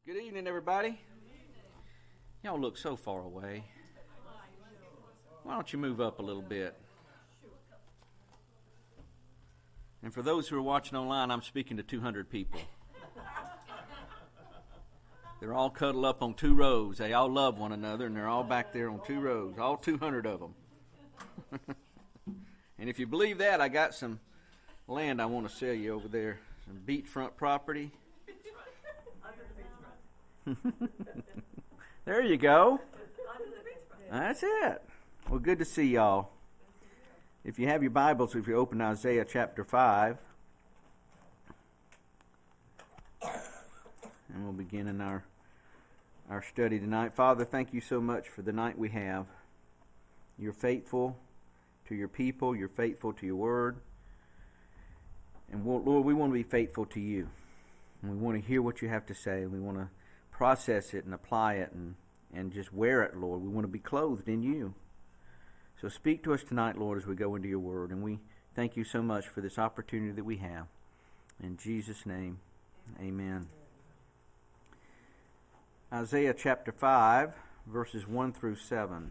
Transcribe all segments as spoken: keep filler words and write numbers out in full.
Good evening, everybody. Y'all look so far away. Why don't you move up a little bit? And for those who are watching online, I'm speaking to two hundred people. They're all cuddled up on two rows. They all love one another, and they're all back there on two rows, all two hundred of them. And if you believe that, I got some land I want to sell you over there, some beachfront property. There you go. That's it. Well, good to see y'all. If you have your Bibles, if you open Isaiah chapter five, and we'll begin in our our study tonight. Father, thank you so much for the night we have. You're faithful to your people. You're faithful to your word. And we'll, Lord, we want to be faithful to you. And we want to hear what you have to say. We want to process it and apply it and, and just wear it, Lord. We want to be clothed in you. So speak to us tonight, Lord, as we go into your word. And we thank you so much for this opportunity that we have. In Jesus' name, amen. Isaiah chapter five, verses one through seven.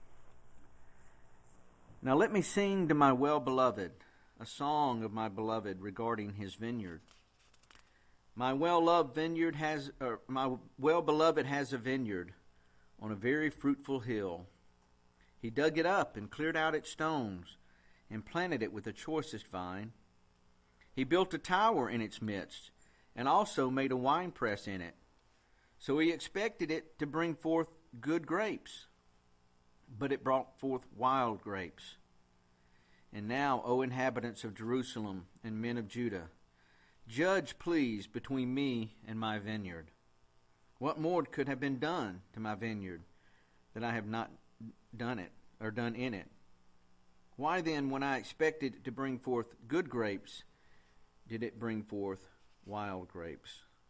Now let me sing to my well-beloved a song of my beloved regarding his vineyard. My well-loved vineyard has, or my well-beloved has a vineyard on a very fruitful hill. He dug it up and cleared out its stones and planted it with the choicest vine. He built a tower in its midst and also made a winepress in it. So he expected it to bring forth good grapes, but it brought forth wild grapes. And now, O inhabitants of Jerusalem and men of Judah, judge, please, between me and my vineyard. What more could have been done to my vineyard that I have not done it, or done in it? Why then, when I expected it to bring forth good grapes, did it bring forth wild grapes?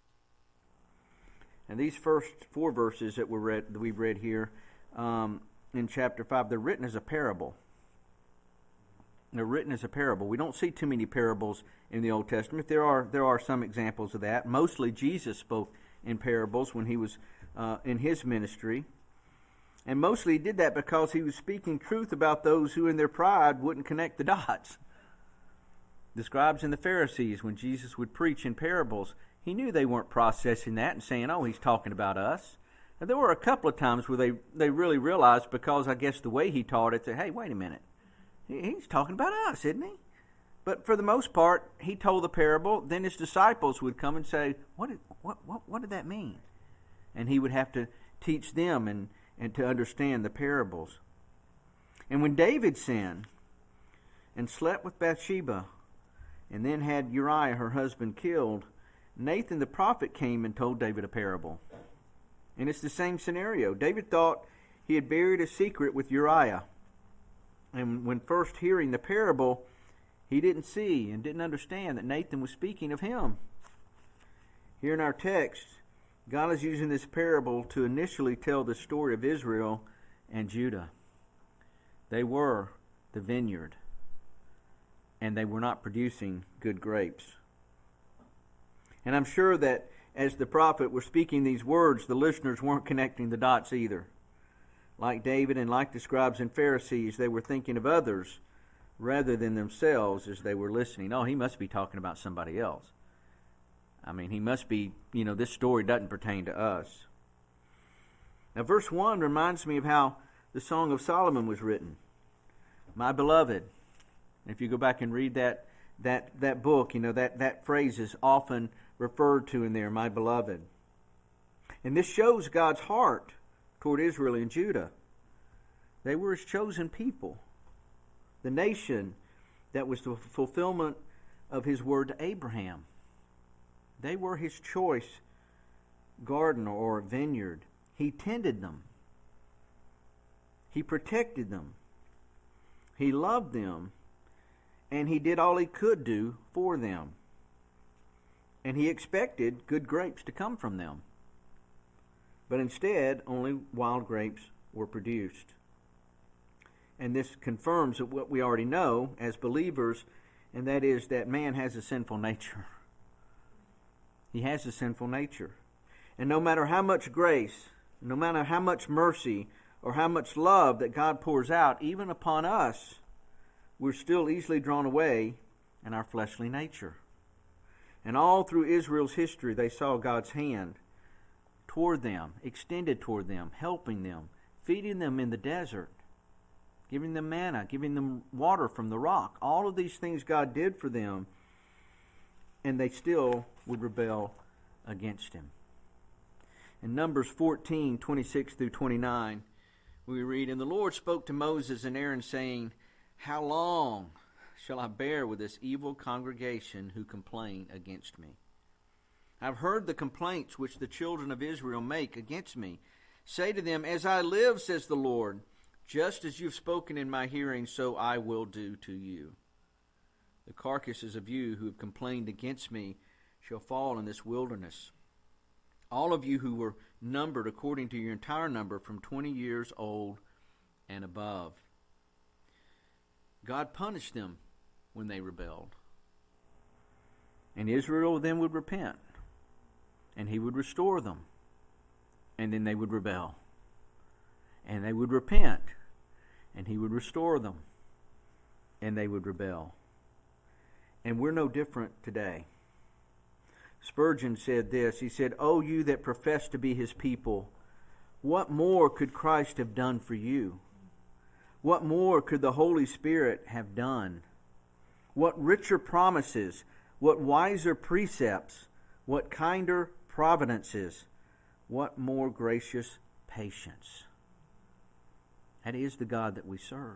And these first four verses that we read, that we've read here um, in chapter five, they're written as a parable. They're written as a parable. We don't see too many parables in the Old Testament. There are there are some examples of that. Mostly Jesus spoke in parables when he was uh, in his ministry. And mostly he did that because he was speaking truth about those who in their pride wouldn't connect the dots. The scribes and the Pharisees, when Jesus would preach in parables, he knew they weren't processing that and saying, oh, he's talking about us. And there were a couple of times where they, they really realized, because I guess the way he taught it, that, hey, wait a minute. He's talking about us, isn't he? But for the most part, he told the parable. Then his disciples would come and say, what did, what, what, what did that mean? And he would have to teach them and, and to understand the parables. And when David sinned and slept with Bathsheba and then had Uriah, her husband, killed, Nathan the prophet came and told David a parable. And it's the same scenario. David thought he had buried a secret with Uriah. And when first hearing the parable, he didn't see and didn't understand that Nathan was speaking of him. Here in our text, God is using this parable to initially tell the story of Israel and Judah. They were the vineyard, and they were not producing good grapes. And I'm sure that as the prophet was speaking these words, the listeners weren't connecting the dots either. Like David and like the scribes and Pharisees, they were thinking of others rather than themselves as they were listening. Oh, he must be talking about somebody else. I mean, he must be, you know, this story doesn't pertain to us. Now, verse one reminds me of how the Song of Solomon was written. My beloved. If you go back and read that that that book, you know, that, that phrase is often referred to in there, my beloved. And this shows God's heart toward Israel and Judah. They were his chosen people, the nation that was the fulfillment of his word to Abraham. They were his choice garden or vineyard. He tended them. He protected them. He loved them. And he did all he could do for them. And he expected good grapes to come from them. But instead, only wild grapes were produced. And this confirms what we already know as believers, and that is that man has a sinful nature. He has a sinful nature. And no matter how much grace, no matter how much mercy or how much love that God pours out, even upon us, we're still easily drawn away in our fleshly nature. And all through Israel's history, they saw God's hand toward them, extended toward them, helping them, feeding them in the desert, giving them manna, giving them water from the rock. All of these things God did for them, and they still would rebel against Him. In Numbers fourteen, twenty-six through twenty-nine, we read, And the Lord spoke to Moses and Aaron, saying, How long shall I bear with this evil congregation who complain against me? I've heard the complaints which the children of Israel make against me. Say to them, As I live, says the Lord, just as you've spoken in my hearing, so I will do to you. The carcasses of you who have complained against me shall fall in this wilderness. All of you who were numbered according to your entire number from twenty years old and above. God punished them when they rebelled. And Israel then would repent. And He would restore them. And then they would rebel. And they would repent. And He would restore them. And they would rebel. And we're no different today. Spurgeon said this. He said, O you that profess to be His people, what more could Christ have done for you? What more could the Holy Spirit have done? What richer promises, what wiser precepts, what kinder providences, what more gracious patience. That is the God that we serve.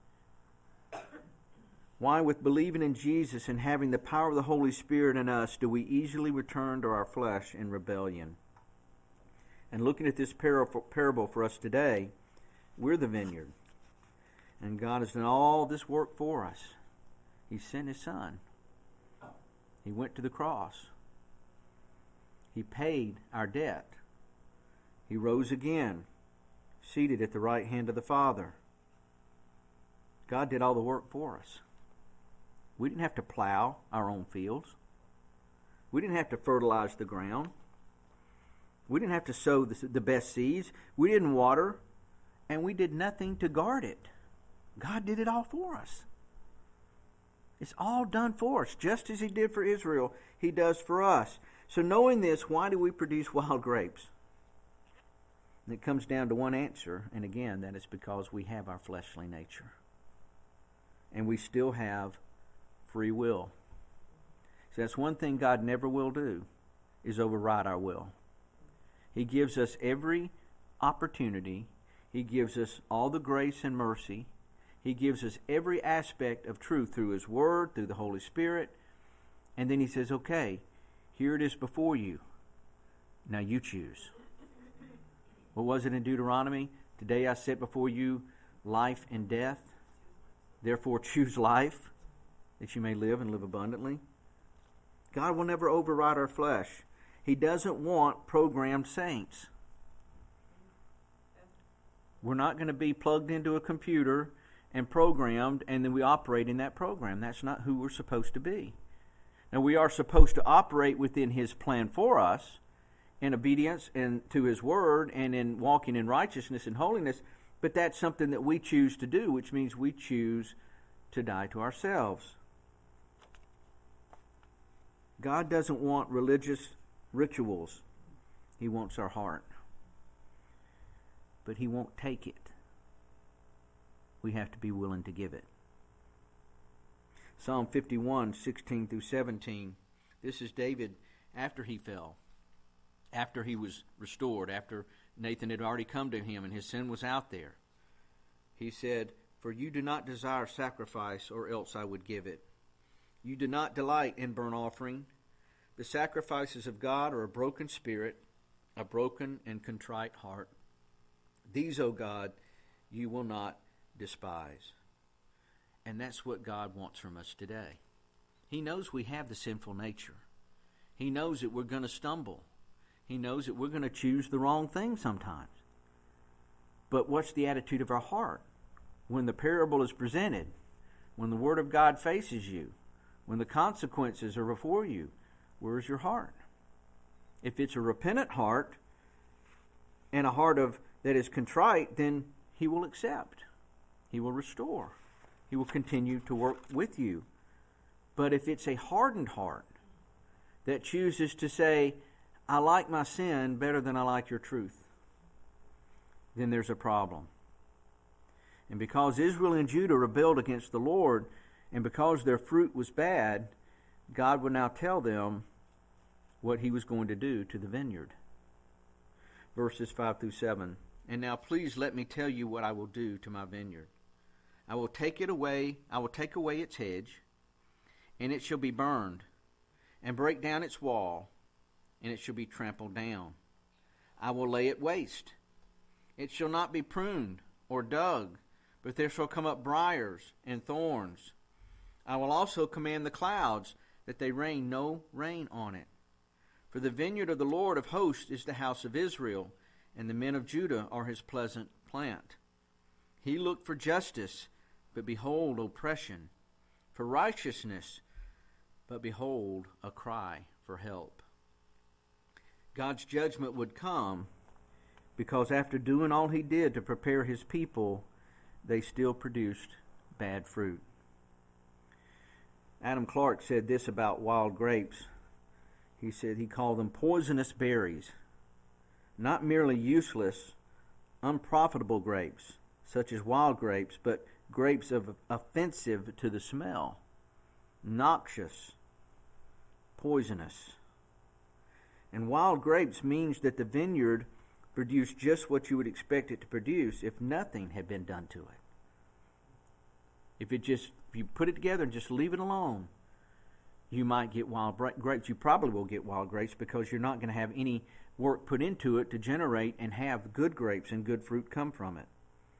Why, with believing in Jesus and having the power of the Holy Spirit in us, do we easily return to our flesh in rebellion? And looking at this parable for us today, we're the vineyard. And God has done all this work for us. He sent His Son. He went to the cross. He paid our debt. He rose again, seated at the right hand of the Father. God did all the work for us. We didn't have to plow our own fields. We didn't have to fertilize the ground. We didn't have to sow the, the best seeds. We didn't water, and we did nothing to guard it. God did it all for us. It's all done for us. Just as He did for Israel, He does for us. So knowing this, why do we produce wild grapes? And it comes down to one answer, and again, that is because we have our fleshly nature. And we still have free will. So that's one thing God never will do, is override our will. He gives us every opportunity. He gives us all the grace and mercy. He gives us every aspect of truth through His Word, through the Holy Spirit. And then He says, okay, here it is before you. Now you choose. What was it in Deuteronomy? Today I set before you life and death. Therefore choose life, that you may live and live abundantly. God will never override our flesh. He doesn't want programmed saints. We're not going to be plugged into a computer and programmed, and then we operate in that program. That's not who we're supposed to be. Now, we are supposed to operate within His plan for us in obedience and to His Word and in walking in righteousness and holiness, but that's something that we choose to do, which means we choose to die to ourselves. God doesn't want religious rituals. He wants our heart. But He won't take it. We have to be willing to give it. Psalm fifty-one, sixteen through seventeen. This is David after he fell, after he was restored, after Nathan had already come to him and his sin was out there. He said, For you do not desire sacrifice, or else I would give it. You do not delight in burnt offering. The sacrifices of God are a broken spirit, a broken and contrite heart. These, O God, you will not despise. And that's what God wants from us today. He knows we have the sinful nature. He knows that we're going to stumble. He knows that we're going to choose the wrong thing sometimes. But what's the attitude of our heart? When the parable is presented, when the Word of God faces you, when the consequences are before you, where is your heart? If it's a repentant heart and a heart of that is contrite, then He will accept. He will restore. He will continue to work with you. But if it's a hardened heart that chooses to say, I like my sin better than I like your truth, then there's a problem. And because Israel and Judah rebelled against the Lord, and because their fruit was bad, God would now tell them what He was going to do to the vineyard. Verses five through seven. And now please let me tell you what I will do to my vineyard. I will take it away, I will take away its hedge, and it shall be burned, and break down its wall, and it shall be trampled down. I will lay it waste. It shall not be pruned or dug, but there shall come up briars and thorns. I will also command the clouds that they rain no rain on it. For the vineyard of the Lord of hosts is the house of Israel, and the men of Judah are his pleasant plant. He looked for justice, but behold oppression, for righteousness, but behold a cry for help. God's judgment would come because after doing all He did to prepare His people, they still produced bad fruit. Adam Clark said this about wild grapes. He said he called them poisonous berries, not merely useless, unprofitable grapes, such as wild grapes, but grapes of offensive to the smell, noxious, poisonous. And wild grapes means that the vineyard produced just what you would expect it to produce if nothing had been done to it. If it just, if you put it together and just leave it alone, you might get wild grapes. You probably will get wild grapes because you're not going to have any work put into it to generate and have good grapes and good fruit come from it.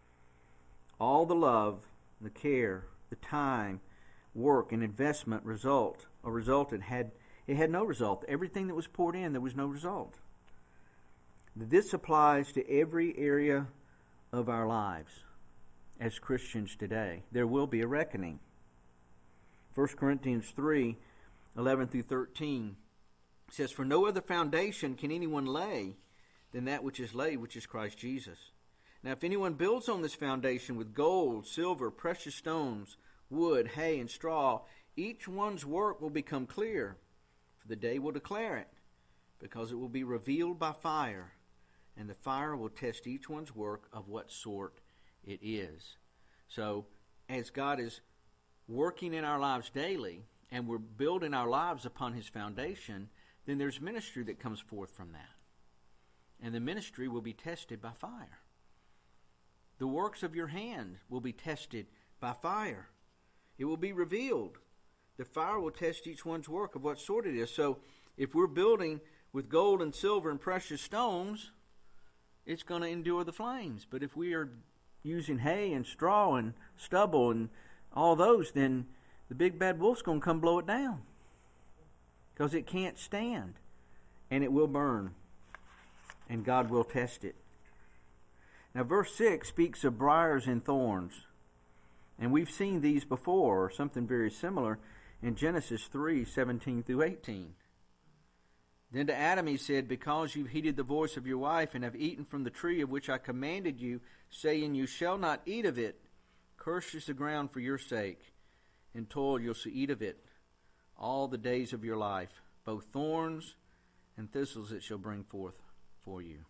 All the love, the care, the time, work, and investment result or resulted had it had no result. Everything that was poured in, there was no result. This applies to every area of our lives as Christians today. There will be a reckoning. First Corinthians three, eleven through thirteen says, For no other foundation can anyone lay than that which is laid, which is Christ Jesus. Now if anyone builds on this foundation with gold, silver, precious stones, wood, hay, and straw, each one's work will become clear, for the day will declare it, because it will be revealed by fire, and the fire will test each one's work of what sort it is. So, as God is working in our lives daily, and we're building our lives upon His foundation, then there's ministry that comes forth from that. And the ministry will be tested by fire. The works of your hand will be tested by fire. It will be revealed. The fire will test each one's work of what sort it is. So, if we're building with gold and silver and precious stones, it's going to endure the flames. But if we are using hay and straw and stubble and all those, then the big bad wolf's going to come blow it down because it can't stand, and it will burn, and God will test it. Now, verse six speaks of briars and thorns, and we've seen these before, or something very similar, in Genesis three, seventeen through eighteen. Then to Adam he said, Because you've heeded the voice of your wife, and have eaten from the tree of which I commanded you, saying, You shall not eat of it, cursed is the ground for your sake. In toil you'll eat of it all the days of your life. Both thorns and thistles it shall bring forth for you.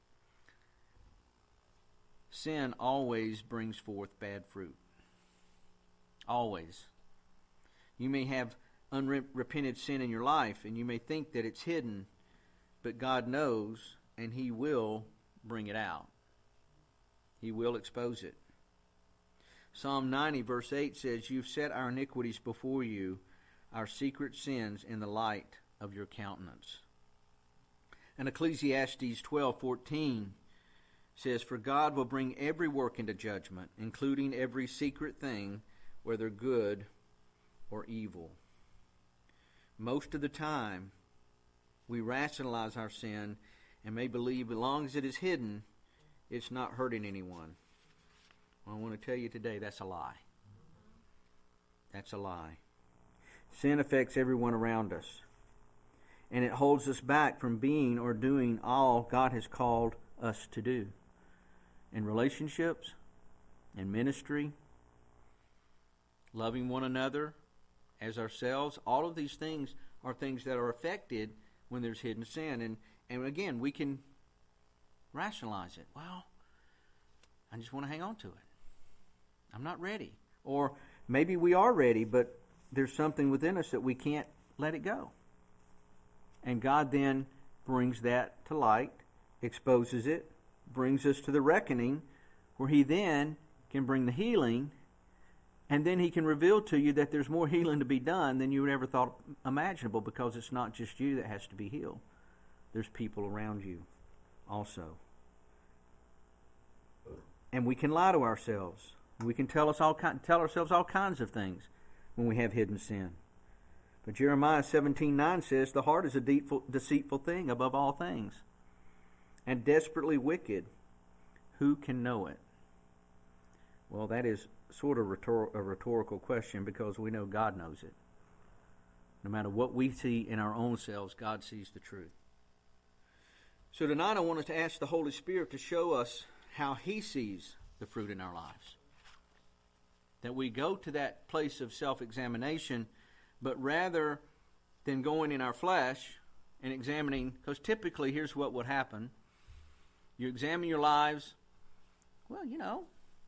Sin always brings forth bad fruit. Always. You may have unrepented sin in your life, and you may think that it's hidden, but God knows, and He will bring it out. He will expose it. Psalm ninety, verse eight says, You've set our iniquities before you, our secret sins in the light of your countenance. And Ecclesiastes twelve, fourteen says, For God will bring every work into judgment, including every secret thing, whether good or evil. Most of the time, we rationalize our sin and may believe as long as it is hidden, it's not hurting anyone. Well, I want to tell you today, that's a lie. That's a lie. Sin affects everyone around us. and it holds us back from being or doing all God has called us to do. In relationships, in ministry, loving one another as ourselves, all of these things are things that are affected when there's hidden sin. And, and again, we can rationalize it. Well, I just want to hang on to it. I'm not ready. Or maybe we are ready, but there's something within us that we can't let it go. And God then brings that to light, exposes it, brings us to the reckoning, where He then can bring the healing, and then He can reveal to you that there's more healing to be done than you would ever thought imaginable, because it's not just you that has to be healed. There's people around you also. And we can lie to ourselves. We can tell us all tell ourselves all kinds of things when we have hidden sin. But Jeremiah seventeen nine says, the heart is a deceitful, deceitful thing above all things, and desperately wicked. Who can know it? Well, that is sort of rhetor- a rhetorical question, because we know God knows it. No matter what we see in our own selves, God sees the truth. So tonight I want us to ask the Holy Spirit to show us how He sees the fruit in our lives. That we go to that place of self-examination, but rather than going in our flesh and examining, because typically here's what would happen. You examine your lives, well, you know,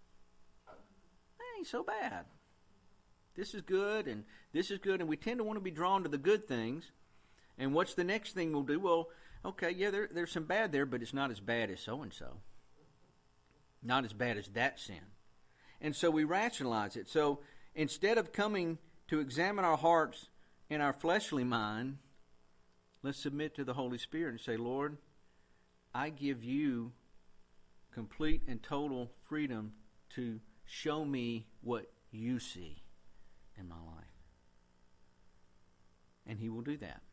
it ain't so bad. This is good, and this is good, and we tend to want to be drawn to the good things. And what's the next thing we'll do? Well, okay, yeah, there, there's some bad there, but it's not as bad as so-and-so. Not as bad as that sin. And so we rationalize it. So instead of coming to examine our hearts and our fleshly mind, let's submit to the Holy Spirit and say, Lord, I give you complete and total freedom to show me what you see in my life. And He will do that.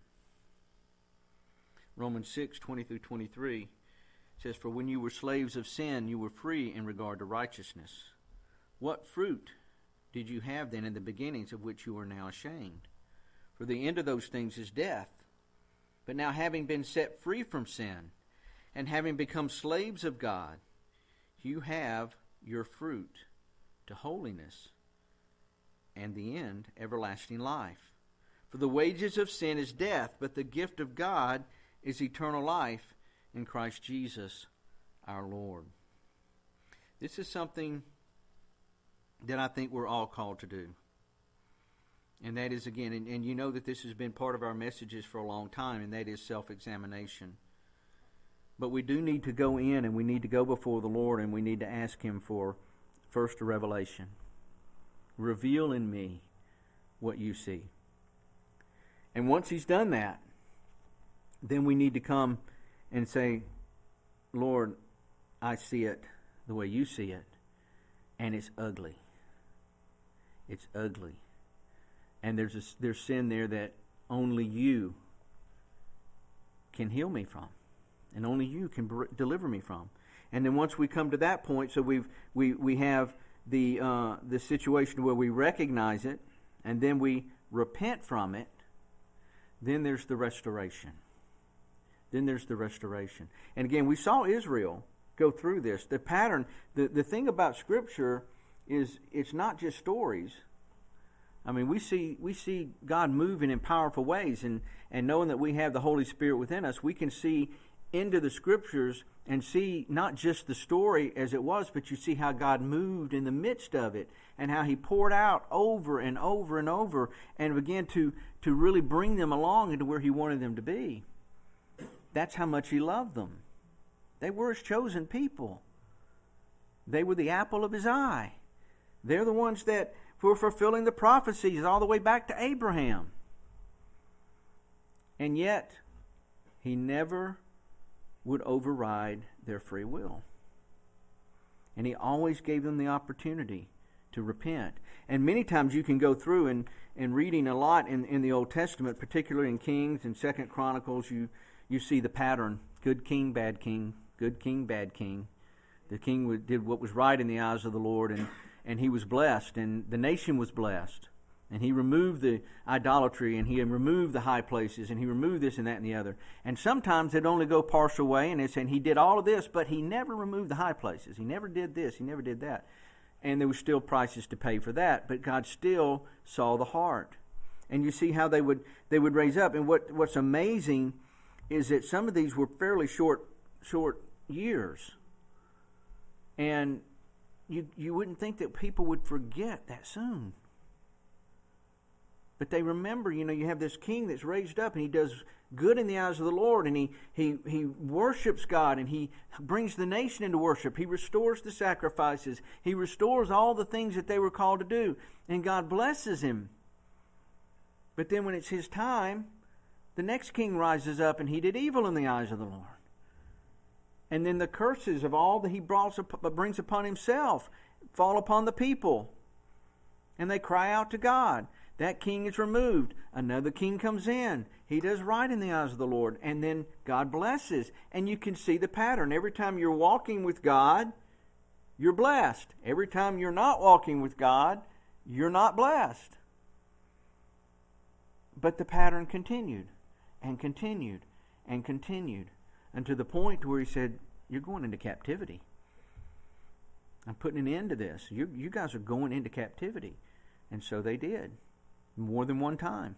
Romans six twenty through twenty-three says, for when you were slaves of sin, you were free in regard to righteousness. What fruit did you have then in the beginnings, of which you are now ashamed? For the end of those things is death. But now, having been set free from sin, and having become slaves of God, you have your fruit to holiness, and the end, everlasting life. For the wages of sin is death, but the gift of God is eternal life in Christ Jesus our Lord. This is something that I think we're all called to do. And that is, again, and, and you know that this has been part of our messages for a long time, and that is self-examination. But we do need to go in, and we need to go before the Lord, and we need to ask Him for, first, a revelation. Reveal in me what you see. And once He's done that, then we need to come and say, Lord, I see it the way you see it, and it's ugly. It's ugly. And there's a, there's sin there that only you can heal me from, and only you can br- deliver me from. And then once we come to that point, so we've we we have the uh, the situation where we recognize it, and then we repent from it. Then there's the restoration. Then there's the restoration. And again, we saw Israel go through this. The pattern, the, the thing about Scripture is it's not just stories. I mean, we see we see God moving in powerful ways, and, and knowing that we have the Holy Spirit within us, we can see into the Scriptures and see not just the story as it was, but you see how God moved in the midst of it, and how He poured out over and over and over, and began to, to really bring them along into where He wanted them to be. That's how much He loved them. They were His chosen people. They were the apple of His eye. They're the ones that were fulfilling the prophecies all the way back to Abraham. And yet, He never would override their free will. And He always gave them the opportunity to repent. And many times you can go through and, and reading a lot in, in the Old Testament, particularly in Kings and Second Chronicles, you You see the pattern. Good king, bad king. Good king, bad king. The king did what was right in the eyes of the Lord, and, and he was blessed, and the nation was blessed. And he removed the idolatry, and he removed the high places, and he removed this and that and the other. And sometimes it'd only go partial way, and it's and he did all of this, but he never removed the high places. He never did this. He never did that. And there were still prices to pay for that, but God still saw the heart. And you see how they would they would raise up. And what what's amazing is that some of these were fairly short short years. And you you wouldn't think that people would forget that soon. But they remember, you know, you have this king that's raised up, and he does good in the eyes of the Lord, and he, he, he worships God, and he brings the nation into worship. He restores the sacrifices. He restores all the things that they were called to do, and God blesses him. But then when it's his time, the next king rises up, and he did evil in the eyes of the Lord. And then the curses of all that he brings upon himself fall upon the people, and they cry out to God. That king is removed. Another king comes in. He does right in the eyes of the Lord. And then God blesses. And you can see the pattern. Every time you're walking with God, you're blessed. Every time you're not walking with God, you're not blessed. But the pattern continued and continued and continued. And to the point where he said, you're going into captivity. I'm putting an end to this. You, you guys are going into captivity. And so they did. More than one time.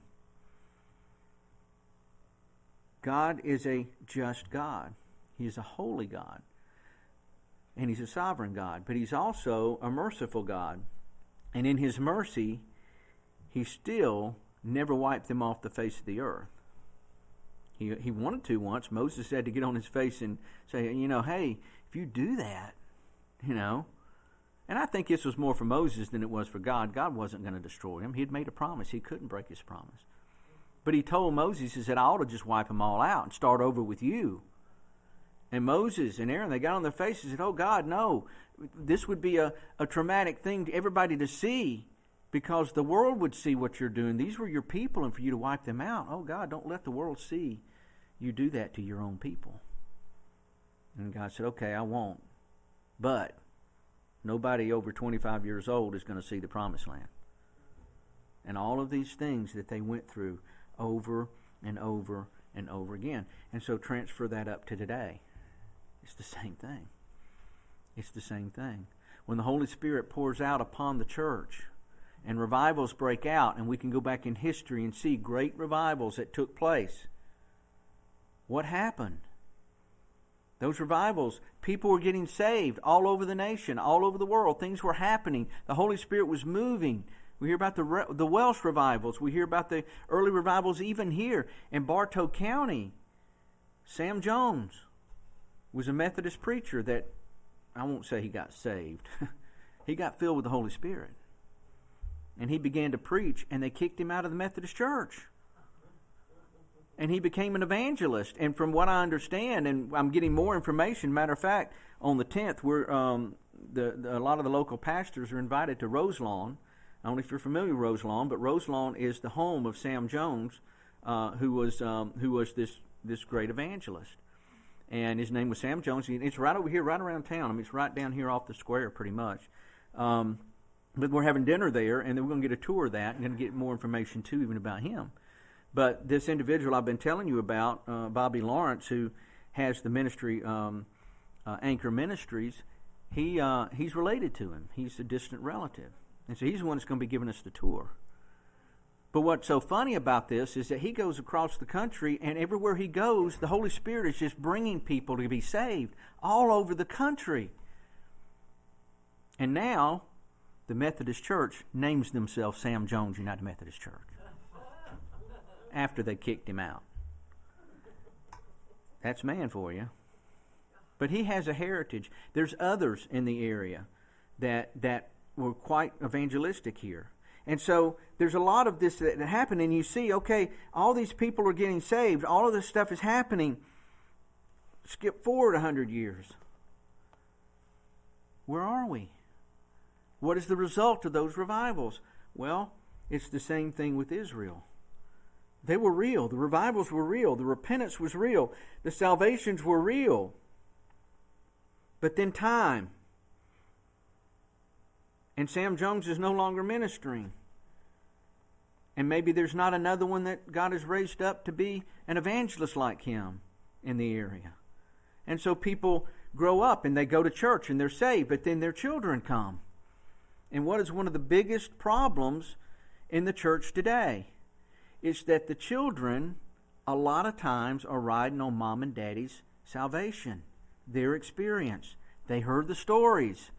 God is a just God. He is a holy God. And he's a sovereign God. But he's also a merciful God. And in his mercy, he still never wiped them off the face of the earth. He, he wanted to once. Moses had to get on his face and say, you know, hey, if you do that, you know. And I think this was more for Moses than it was for God. God wasn't going to destroy him. He had made a promise. He couldn't break his promise. But he told Moses, he said, I ought to just wipe them all out and start over with you. And Moses and Aaron, they got on their faces and said, oh, God, no. This would be a, a traumatic thing to everybody to see, because the world would see what you're doing. These were your people, and for you to wipe them out, oh, God, don't let the world see you do that to your own people. And God said, okay, I won't. But nobody over twenty-five years old is going to see the promised land. And all of these things that they went through over and over and over again. And so transfer that up to today. It's the same thing. It's the same thing. When the Holy Spirit pours out upon the church and revivals break out, and we can go back in history and see great revivals that took place, what happened? Those revivals, people were getting saved all over the nation, all over the world. Things were happening. The Holy Spirit was moving. We hear about the the Welsh revivals. We hear about the early revivals even here in Bartow County. Sam Jones was a Methodist preacher that, I won't say he got saved. He got filled with the Holy Spirit. And he began to preach, and they kicked him out of the Methodist church. And he became an evangelist. And from what I understand, and I'm getting more information, matter of fact, on the tenth, we're, um, the, the, a lot of the local pastors are invited to Roselawn. I don't know if you're familiar with Roselawn, but Roselawn is the home of Sam Jones, uh, who was um, who was this, this great evangelist. And his name was Sam Jones. It's right over here, right around town. I mean, it's right down here off the square pretty much. Um, but we're having dinner there, and then we're going to get a tour of that and going to get more information, too, even about him. But this individual I've been telling you about, uh, Bobby Lawrence, who has the ministry, um, uh, Anchor Ministries, he uh, he's related to him. He's a distant relative. And so he's the one that's going to be giving us the tour. But what's so funny about this is that he goes across the country, and everywhere he goes, the Holy Spirit is just bringing people to be saved all over the country. And now, the Methodist Church names themselves Sam Jones United Methodist Church after they kicked him out. That's man for you. But he has a heritage. There's others in the area that that were quite evangelistic here. And so there's a lot of this that happened, and you see, okay, all these people are getting saved. All of this stuff is happening. Skip forward a hundred years. Where are we? What is the result of those revivals? Well, it's the same thing with Israel. They were real. The revivals were real. The repentance was real. The salvations were real. But then time. And Sam Jones is no longer ministering. And maybe there's not another one that God has raised up to be an evangelist like him in the area. And so people grow up and they go to church and they're saved, but then their children come. And what is one of the biggest problems in the church today is that the children a lot of times are riding on mom and daddy's salvation, their experience. They heard the stories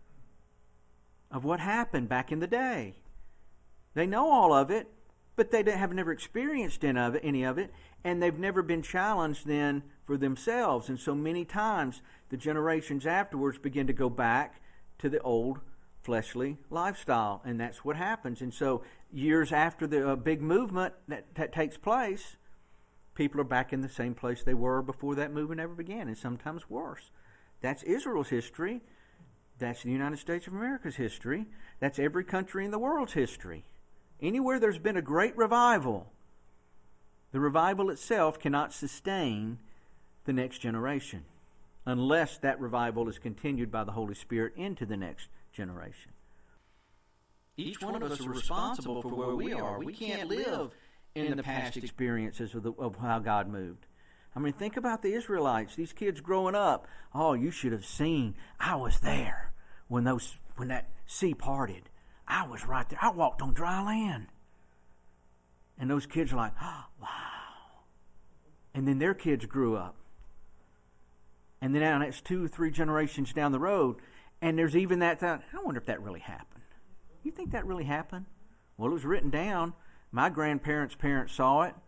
of what happened back in the day. They know all of it, but they have never experienced any of it, and they've never been challenged then for themselves. And so many times the generations afterwards begin to go back to the old fleshly lifestyle, and that's what happens. And so years after the uh, big movement that, that takes place, people are back in the same place they were before that movement ever began, and sometimes worse. That's Israel's history. That's the United States of America's history. That's every country in the world's history. Anywhere there's been a great revival, the revival itself cannot sustain the next generation unless that revival is continued by the Holy Spirit into the next generation. Each one of us are responsible for where we are. We can't live in the past experiences of, the, of how God moved. I mean, think about the Israelites, these kids growing up. Oh, you should have seen, I was there when those when that sea parted. I was right there. I walked on dry land. And those kids are like, oh, wow. And then their kids grew up. And then now that's two or three generations down the road. And there's even that thought, I wonder if that really happened. You think that really happened? Well, it was written down. My grandparents' parents saw it.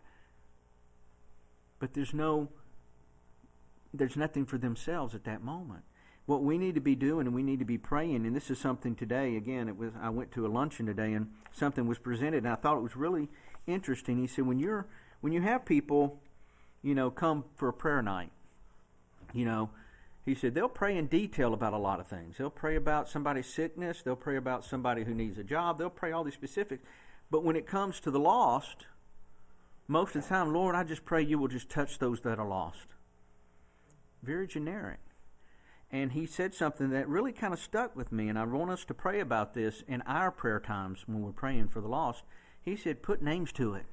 But there's no, there's nothing for themselves at that moment. What we need to be doing, and we need to be praying, and this is something today, again, it was I went to a luncheon today, and something was presented, and I thought it was really interesting. He said, when you're, when you have people, you know, come for a prayer night, you know, he said they'll pray in detail about a lot of things. They'll pray about somebody's sickness. They'll pray about somebody who needs a job. They'll pray all these specifics. But when it comes to the lost, most of the time, Lord, I just pray you will just touch those that are lost. Very generic. And he said something that really kind of stuck with me, and I want us to pray about this in our prayer times when we're praying for the lost. He said, put names to it.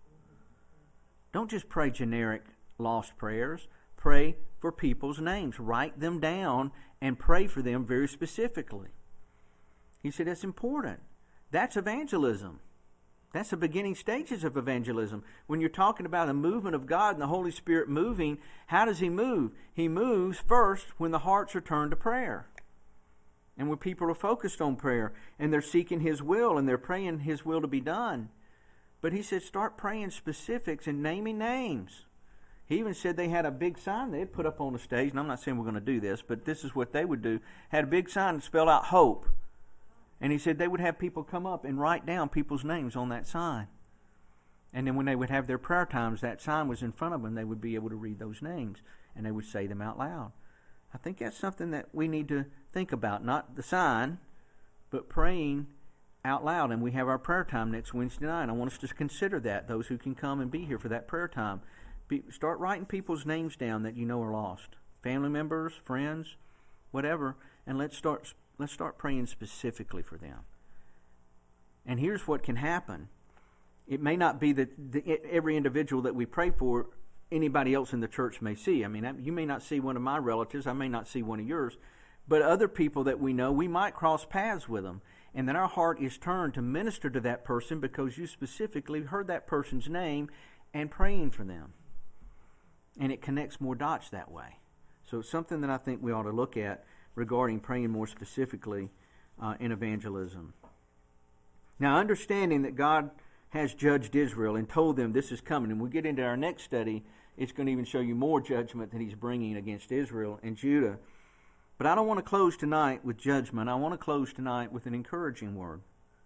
Don't just pray generic lost prayers. Pray for people's names. Write them down and pray for them very specifically. He said that's important. That's evangelism. That's the beginning stages of evangelism. When you're talking about a movement of God and the Holy Spirit moving, how does He move? He moves first when the hearts are turned to prayer. And when people are focused on prayer and they're seeking His will and they're praying His will to be done. But He said start praying specifics and naming names. He even said they had a big sign they'd put up on the stage, and I'm not saying we're going to do this, but this is what they would do. Had a big sign that spelled out hope. And he said they would have people come up and write down people's names on that sign. And then when they would have their prayer times, that sign was in front of them. They would be able to read those names, and they would say them out loud. I think that's something that we need to think about. Not the sign, but praying out loud. And we have our prayer time next Wednesday night. I want us to consider that, those who can come and be here for that prayer time. Be, start writing people's names down that you know are lost. Family members, friends, whatever. And let's start Let's start praying specifically for them. And here's what can happen. It may not be that the, every individual that we pray for, anybody else in the church may see. I mean, you may not see one of my relatives. I may not see one of yours. But other people that we know, we might cross paths with them. And then our heart is turned to minister to that person because you specifically heard that person's name and praying for them. And it connects more dots that way. So it's something that I think we ought to look at regarding praying more specifically uh, in evangelism. Now, understanding that God has judged Israel and told them this is coming, and we get into our next study, it's going to even show you more judgment that He's bringing against Israel and Judah. But I don't want to close tonight with judgment. I want to close tonight with an encouraging word.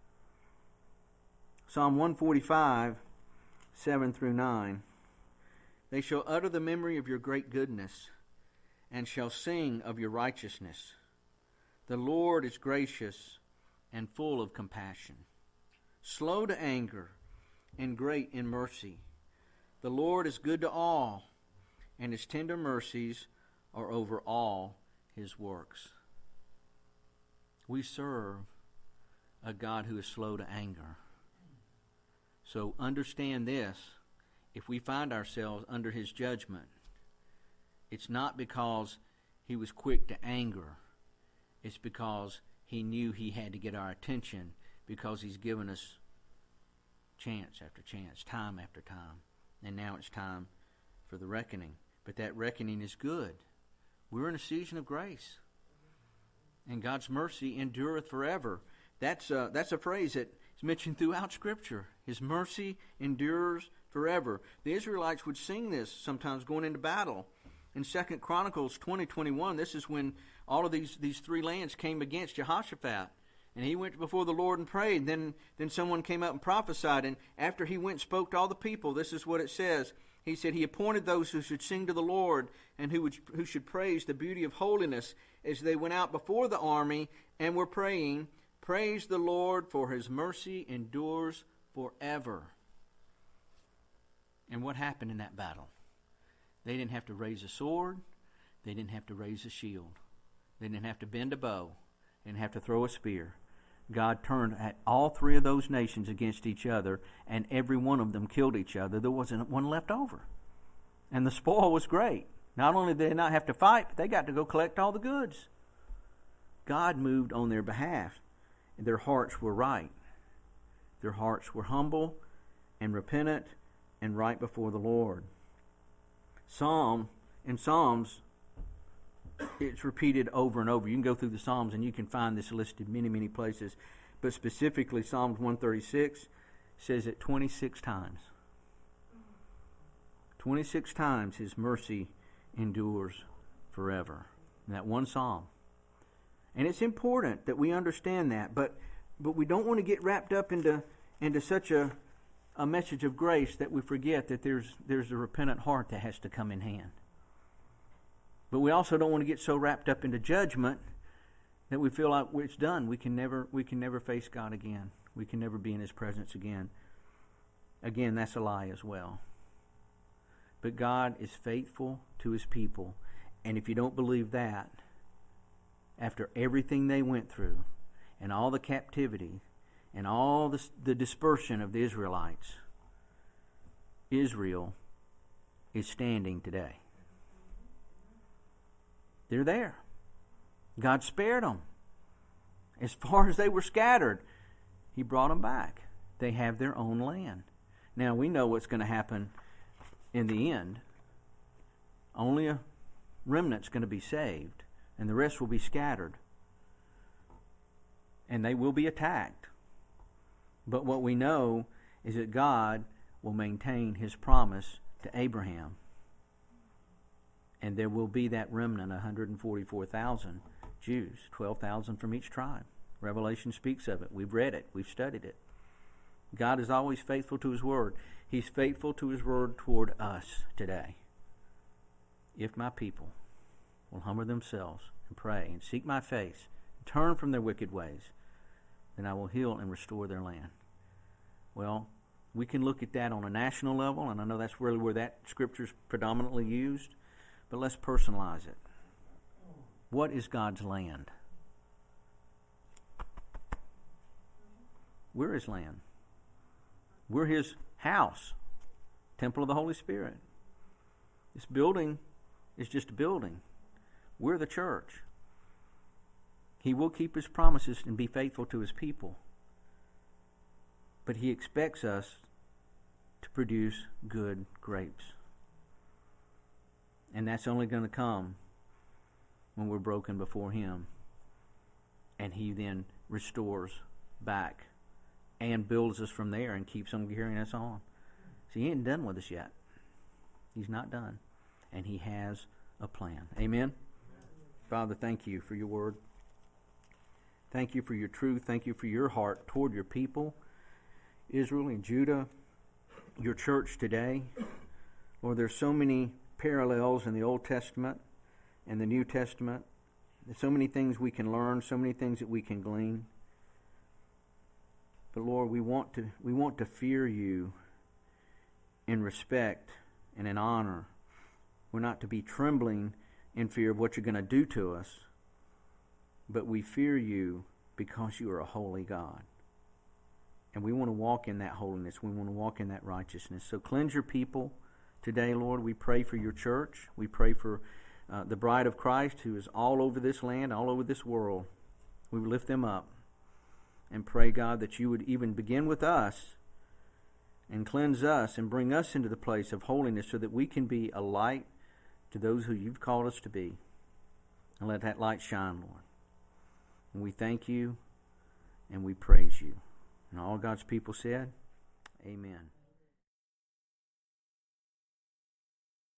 Psalm one forty-five, seven through nine. They shall utter the memory of your great goodness, and shall sing of your righteousness. The Lord is gracious and full of compassion, slow to anger, and great in mercy. The Lord is good to all, and His tender mercies are over all His works. We serve a God who is slow to anger. So understand this. If we find ourselves under his judgment, it's not because he was quick to anger. It's because he knew he had to get our attention, because he's given us chance after chance, time after time. And now it's time for the reckoning. But that reckoning is good. We're in a season of grace. And God's mercy endureth forever. That's a, that's a phrase that is mentioned throughout Scripture. His mercy endures forever. The Israelites would sing this sometimes going into battle. In Second Chronicles twenty twenty-one, this is when all of these, these three lands came against Jehoshaphat. And he went before the Lord and prayed. And then, then someone came up and prophesied. And after he went and spoke to all the people, this is what it says. He said, he appointed those who should sing to the Lord and who would, who should praise the beauty of holiness as they went out before the army and were praying, praise the Lord, for his mercy endures forever. And what happened in that battle? They didn't have to raise a sword. They didn't have to raise a shield. They didn't have to bend a bow. They didn't have to throw a spear. God turned at all three of those nations against each other, and every one of them killed each other. There wasn't one left over. And the spoil was great. Not only did they not have to fight, but they got to go collect all the goods. God moved on their behalf. Their hearts were right. Their hearts were humble and repentant and right before the Lord. Psalm, in Psalms, it's repeated over and over. You can go through the Psalms and you can find this listed many, many places. But specifically, Psalms one thirty-six says it twenty-six times. twenty-six times his mercy endures forever. In that one psalm. And it's important that we understand that. But but we don't want to get wrapped up into, into such a, a message of grace that we forget that there's there's a repentant heart that has to come in hand. But we also don't want to get so wrapped up into judgment that we feel like it's done. We can never we can never face God again. We can never be in his presence again. Again, that's a lie as well. But God is faithful to his people. And if you don't believe that, after everything they went through and all the captivity and all the, the dispersion of the Israelites, Israel is standing today. They're there. God spared them. As far as they were scattered, he brought them back. They have their own land. Now, we know what's going to happen in the end. Only a remnant's going to be saved, and the rest will be scattered. And they will be attacked. But what we know is that God will maintain his promise to Abraham. And there will be that remnant, one hundred forty-four thousand Jews, twelve thousand from each tribe. Revelation speaks of it. We've read it. We've studied it. God is always faithful to his word. He's faithful to his word toward us today. If my people will humble themselves and pray and seek my face, and turn from their wicked ways, then I will heal and restore their land. Well, we can look at that on a national level, and I know that's really where that scripture is predominantly used. But let's personalize it. What is God's land? We're his land. We're his house, temple of the Holy Spirit. This building is just a building. We're the church. He will keep his promises and be faithful to his people. But he expects us to produce good grapes. And that's only going to come when we're broken before him. And he then restores back and builds us from there and keeps on carrying us on. So he ain't done with us yet. He's not done. And he has a plan. Amen? Amen? Father, thank you for your word. Thank you for your truth. Thank you for your heart toward your people, Israel and Judah, your church today. Lord, there's so many parallels in the Old Testament and the New Testament. There's so many things we can learn, so many things that we can glean. But Lord, we want to we want to fear you in respect and in honor. We're not to be trembling in fear of what you're going to do to us, but we fear you because you are a holy God. And we want to walk in that holiness. We want to walk in that righteousness. So cleanse your people today, Lord. We pray for your church. We pray for uh, the bride of Christ who is all over this land, all over this world. We lift them up and pray, God, that you would even begin with us and cleanse us and bring us into the place of holiness so that we can be a light to those who you've called us to be. And let that light shine, Lord. And we thank you and we praise you. And all God's people said, amen.